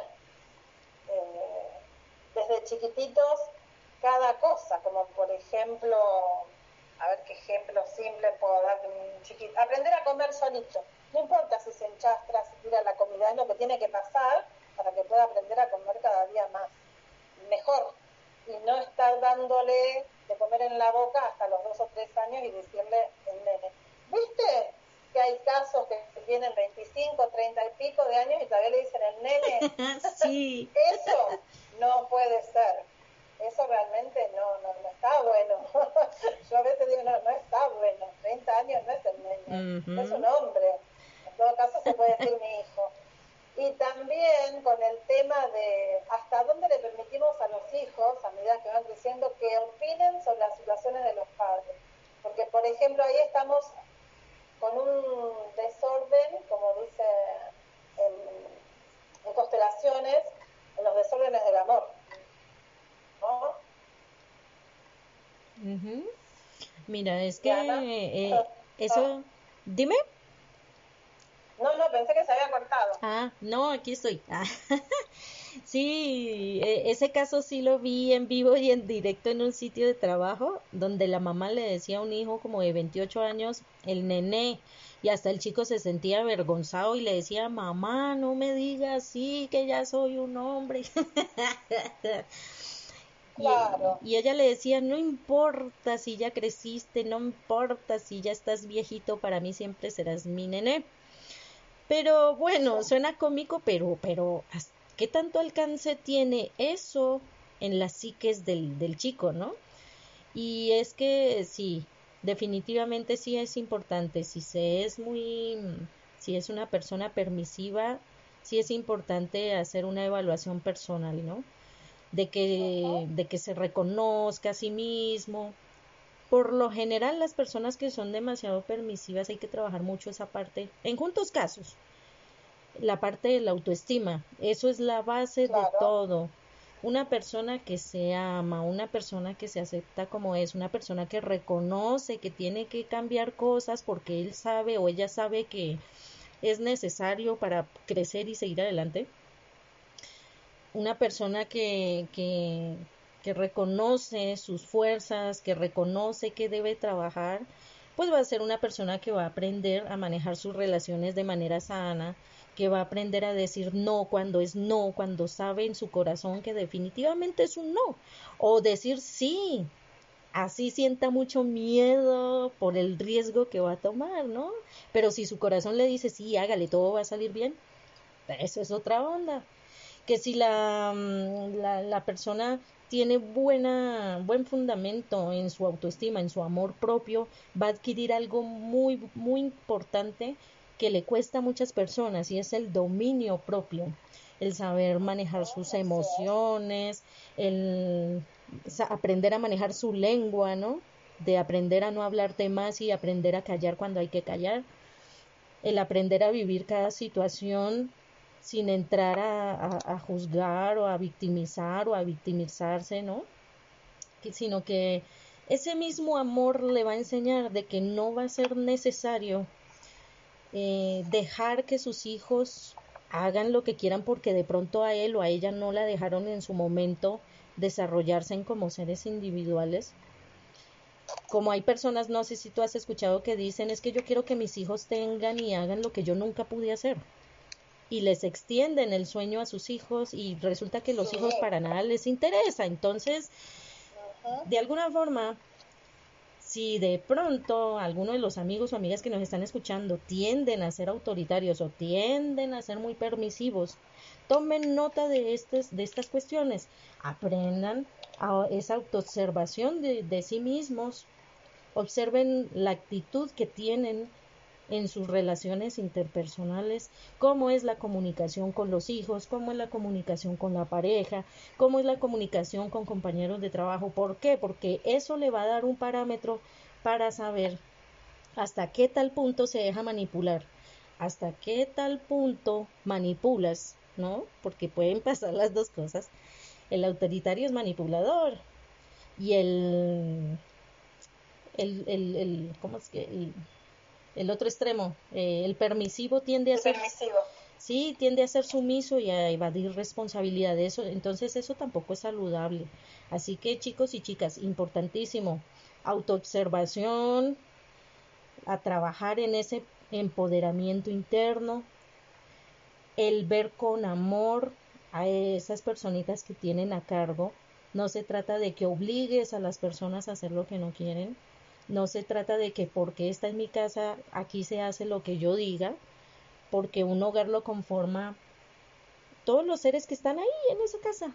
desde chiquititos cada cosa, como por ejemplo, a ver qué ejemplo simple puedo dar de un chiquito, aprender a comer solito, no importa si se enchastra, si tira la comida, es lo que tiene que pasar para que pueda aprender a comer cada día más, mejor, y no estar dándole de comer en la boca hasta los 2 o 3 años y decirle el nene. ¿Viste que hay casos que tienen 25, 30 y pico de años y todavía le dicen el nene? Sí. Eso no puede ser. Eso realmente no está bueno. Yo a veces digo, no está bueno. 30 años no es el nene, es un hombre. En todo caso se puede decir mi hijo. Y también con el tema de hasta dónde le permitimos a los hijos, a medida que van creciendo, que opinen sobre las situaciones de los padres. Porque, por ejemplo, ahí estamos con un desorden, como dice en constelaciones, en los desórdenes del amor, ¿no? Mira, es que eso... Dime. No, pensé que se había cortado. No, aquí estoy. Sí, ese caso sí lo vi en vivo y en directo en un sitio de trabajo donde la mamá le decía a un hijo como de 28 años, el nené, y hasta el chico se sentía avergonzado y le decía, mamá, no me digas así, que ya soy un hombre. Claro. Y ella le decía, no importa si ya creciste, no importa si ya estás viejito, para mí siempre serás mi nené. Pero bueno, suena cómico, pero ¿qué tanto alcance tiene eso en las psiques del chico, no? Y es que sí, definitivamente sí es importante. Si es una persona permisiva, sí es importante hacer una evaluación personal, ¿no? De que se reconozca a sí mismo. Por lo general, las personas que son demasiado permisivas hay que trabajar mucho esa parte, en juntos casos, la parte de la autoestima, eso es la base de todo. Una persona que se ama, una persona que se acepta como es, una persona que reconoce que tiene que cambiar cosas porque él sabe o ella sabe que es necesario para crecer y seguir adelante. Una persona que reconoce sus fuerzas, que reconoce que debe trabajar, pues va a ser una persona que va a aprender a manejar sus relaciones de manera sana, que va a aprender a decir no cuando es no, cuando sabe en su corazón que definitivamente es un no, o decir sí, así sienta mucho miedo por el riesgo que va a tomar, ¿no? Pero si su corazón le dice sí, hágale, todo va a salir bien, eso es otra onda. Que si la persona tiene buen fundamento en su autoestima, en su amor propio, va a adquirir algo muy, muy importante que le cuesta a muchas personas y es el dominio propio, el saber manejar sus emociones, el aprender a manejar su lengua, ¿no? De aprender a no hablar de más y aprender a callar cuando hay que callar, el aprender a vivir cada situación sin entrar a juzgar o a victimizar o a victimizarse, ¿no? Sino que ese mismo amor le va a enseñar de que no va a ser necesario dejar que sus hijos hagan lo que quieran porque de pronto a él o a ella no la dejaron en su momento desarrollarse como seres individuales. Como hay personas, no sé si tú has escuchado que dicen, es que yo quiero que mis hijos tengan y hagan lo que yo nunca pude hacer. Y les extienden el sueño a sus hijos y resulta que los hijos para nada les interesa. Entonces, de alguna forma, si de pronto alguno de los amigos o amigas que nos están escuchando tienden a ser autoritarios o tienden a ser muy permisivos, tomen nota de estas cuestiones, aprendan a esa autoobservación de sí mismos, observen la actitud que tienen en sus relaciones interpersonales, cómo es la comunicación con los hijos, cómo es la comunicación con la pareja, cómo es la comunicación con compañeros de trabajo. ¿Por qué? Porque eso le va a dar un parámetro para saber hasta qué tal punto se deja manipular, hasta qué tal punto manipulas, ¿no? Porque pueden pasar las dos cosas. El autoritario es manipulador y ¿cómo es que? El otro extremo, el permisivo tiende a ser... Permisivo. Sí, tiende a ser sumiso y a evadir responsabilidades, entonces eso tampoco es saludable. Así que chicos y chicas, importantísimo, autoobservación, a trabajar en ese empoderamiento interno, el ver con amor a esas personitas que tienen a cargo. No se trata de que obligues a las personas a hacer lo que no quieren. No se trata de que porque esta es mi casa, aquí se hace lo que yo diga, porque un hogar lo conforma todos los seres que están ahí en esa casa.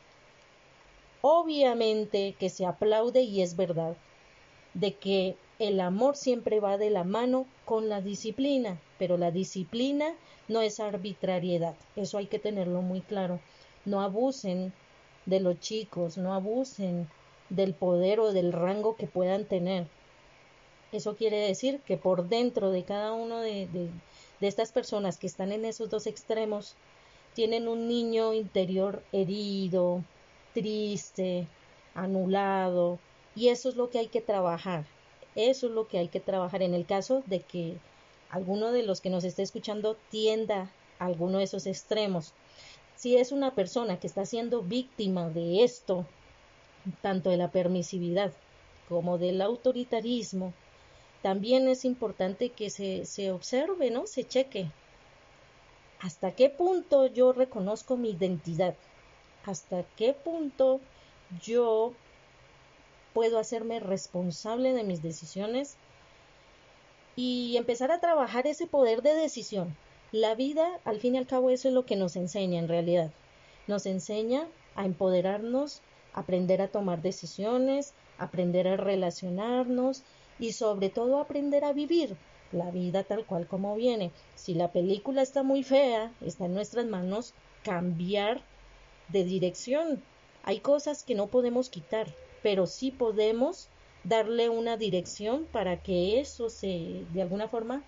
Obviamente que se aplaude y es verdad, de que el amor siempre va de la mano con la disciplina, pero la disciplina no es arbitrariedad, eso hay que tenerlo muy claro. No abusen de los chicos, no abusen del poder o del rango que puedan tener. Eso quiere decir que por dentro de cada uno de estas personas que están en esos dos extremos, tienen un niño interior herido, triste, anulado, y eso es lo que hay que trabajar. Eso es lo que hay que trabajar en el caso de que alguno de los que nos esté escuchando tienda a alguno de esos extremos. Si es una persona que está siendo víctima de esto, tanto de la permisividad como del autoritarismo, también es importante que se observe, ¿no? Se cheque. ¿Hasta qué punto yo reconozco mi identidad? ¿Hasta qué punto yo puedo hacerme responsable de mis decisiones? Y empezar a trabajar ese poder de decisión. La vida, al fin y al cabo, eso es lo que nos enseña en realidad. Nos enseña a empoderarnos, a aprender a tomar decisiones, a aprender a relacionarnos y sobre todo aprender a vivir la vida tal cual como viene. Si la película está muy fea, está en nuestras manos cambiar de dirección. Hay cosas que no podemos quitar, pero sí podemos darle una dirección para que eso de alguna forma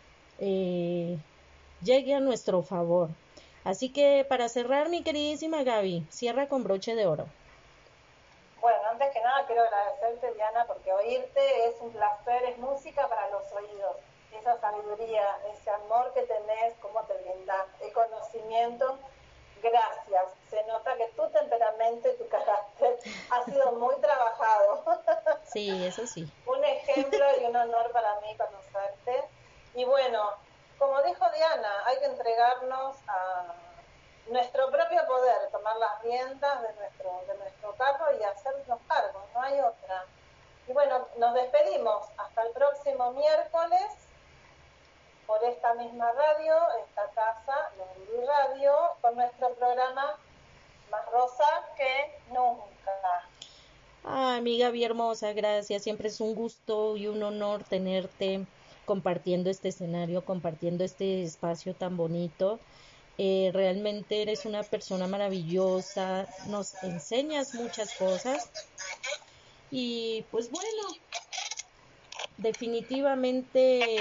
llegue a nuestro favor. Así que para cerrar, mi queridísima Gaby, cierra con broche de oro. Bueno, antes que nada quiero agradecerte, Diana, porque oírte es un placer, es música para los oídos. Esa sabiduría, ese amor que tenés, cómo te brinda el conocimiento. Gracias. Se nota que tu temperamento y tu carácter ha sido muy trabajado. Sí, eso sí. Un ejemplo y un honor para mí conocerte. Y bueno, como dijo Diana, hay que entregarnos a nuestro propio poder, tomar las riendas de nuestro cargo y hacernos cargo, no hay otra. Y bueno, nos despedimos hasta el próximo miércoles por esta misma radio, esta casa, la Gurú Radio, con nuestro programa Más Rosa que Nunca. Amiga bien hermosa, gracias. Siempre es un gusto y un honor tenerte compartiendo este escenario, compartiendo este espacio tan bonito. Realmente eres una persona maravillosa, nos enseñas muchas cosas y pues bueno, definitivamente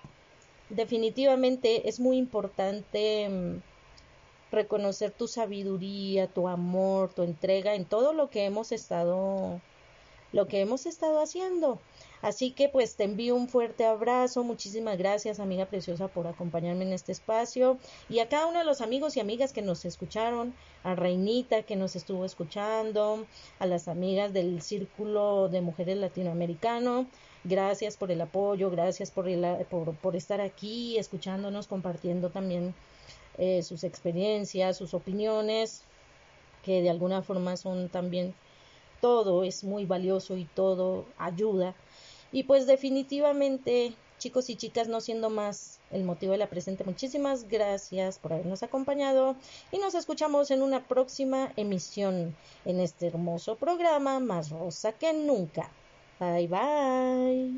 es muy importante reconocer tu sabiduría, tu amor, tu entrega en todo lo que hemos estado haciendo. Así que pues te envío un fuerte abrazo, muchísimas gracias amiga preciosa por acompañarme en este espacio y a cada uno de los amigos y amigas que nos escucharon, a Reinita que nos estuvo escuchando, a las amigas del Círculo de Mujeres Latinoamericano, gracias por el apoyo, gracias por estar aquí escuchándonos, compartiendo también sus experiencias, sus opiniones, que de alguna forma son también, todo es muy valioso y todo ayuda. Y pues definitivamente, chicos y chicas, no siendo más el motivo de la presente, muchísimas gracias por habernos acompañado y nos escuchamos en una próxima emisión en este hermoso programa Más Rosa que Nunca. Bye bye.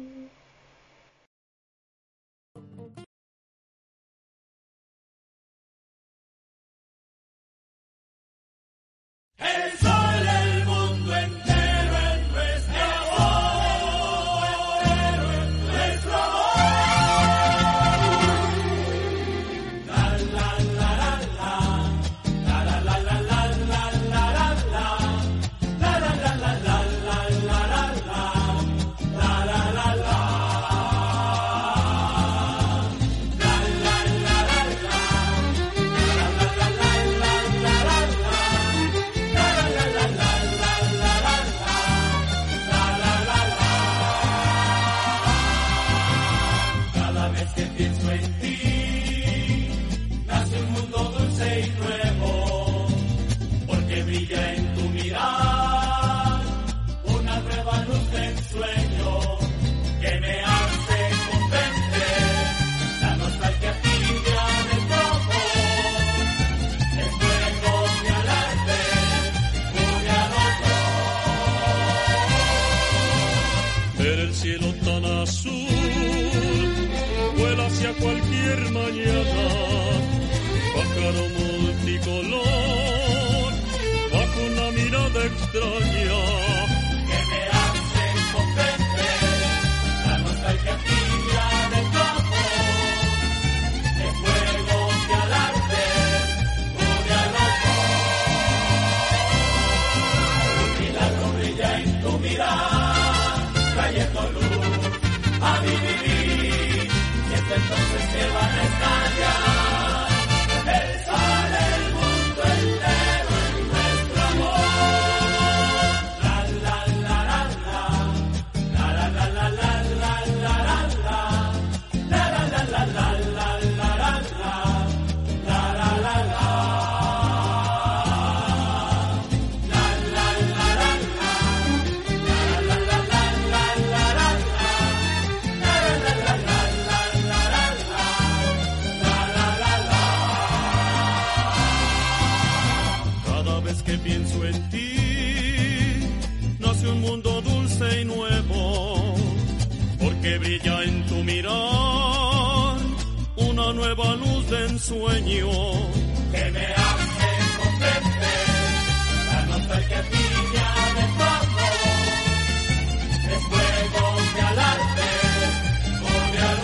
El sol, el mundo entero en nuestro amor, en nuestro amor. La la la la la, la la la la la la la la la, la la la la la la la la la la la. Cielo tan azul, vuela hacia cualquier mañana, pájaro multicolor, bajo una mirada extraña, que me hace comprender la nostalgia tibia de tu amor, de fuego que al arde une a los dos, un milagro brilla en tu mirada, trayendo luz a mi vivir, y es entonces que van a estallar el sol, el mundo entero en nuestro amor. La la la la la, la la la la la la la la, la la la la la la la la, la la la la. Que pienso en ti, nace un mundo dulce y nuevo, porque brilla en tu mirar una nueva luz de ensueño, que me hace comprender la nostalgia tibia de tu amor, de fuego que al arde une a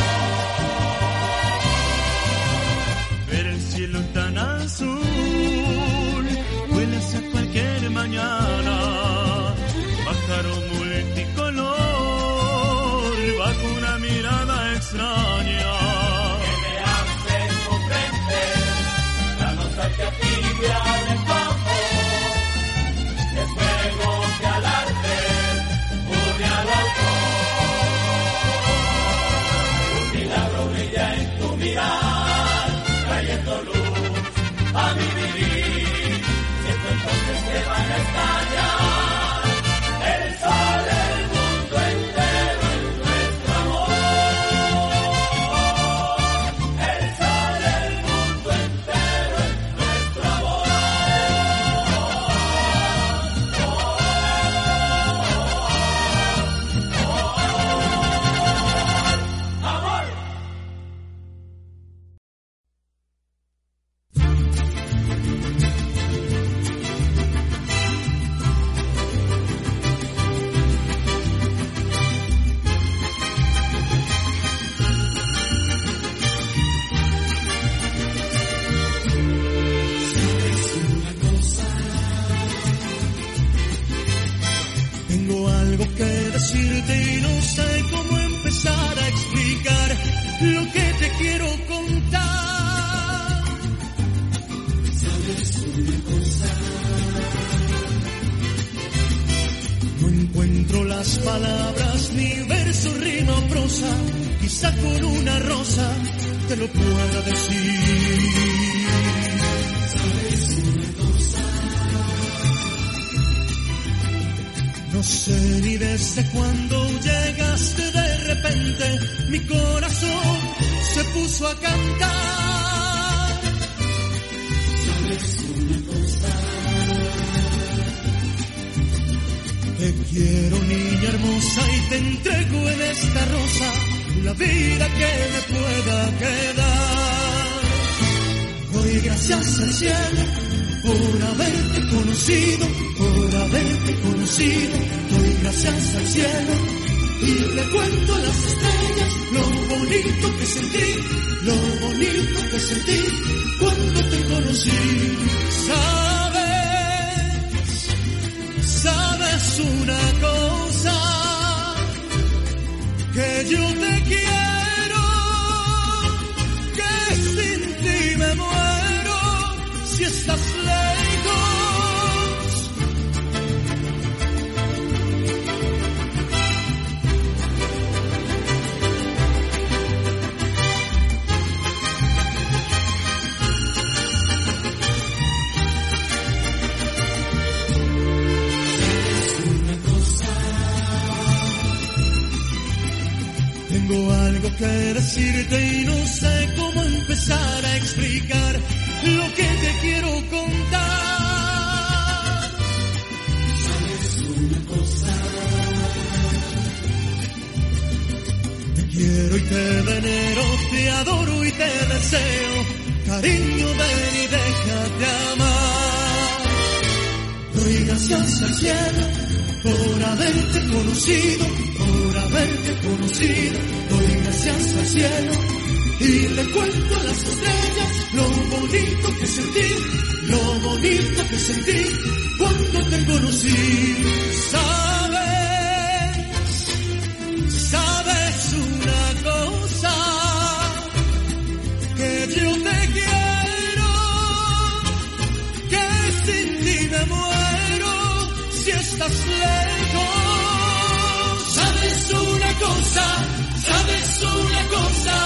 los dos. Ver el cielo tan azul, vuelas a cualquier mañana, pájaro multicolor, bajo una mirada extraña, que me hace comprender la nostalgia tibia de tu amor, de fuego que al arde une a los dos, un milagro brilla en tu mirar, trayendo luz a mi vivir. Entonces que van a estallar el sol, el mundo entero en nuestro amor. El sol, el mundo entero en nuestro amor. Amor. Tengo algo que decirte y no sé cómo empezar a explicar lo que te quiero contar. ¿Sabes una cosa? No encuentro las palabras, ni verso, rima o prosa, quizá con una rosa te lo pueda decir. ¿Sabes una cosa? No sé ni desde cuándo llegaste de repente, mi corazón se puso a cantar. ¿Sabes una cosa? Te quiero, niña hermosa, y te entrego en esta rosa la vida que me pueda quedar. Doy gracias al cielo por haberte conocido, por haberte conocido. Doy gracias al cielo y le cuento a las estrellas lo bonito que sentí, lo bonito que sentí cuando te conocí. Sabes una cosa, que yo te quiero, que sin ti me muero si estás lejos. Tengo algo que decirte y no sé cómo empezar a explicar lo que te quiero contar. ¿Sabes una cosa? Te quiero y te venero, te adoro y te deseo. Cariño, ven y déjate amar. Doy gracias al cielo por haberte conocido, por haberte conocido. Doy gracias al cielo y le cuento a las estrellas lo bonito que sentí, lo bonito que sentí cuando te conocí. Sabes una cosa, que yo te quiero, que sin ti me muero si estás lejos. Sabes una cosa,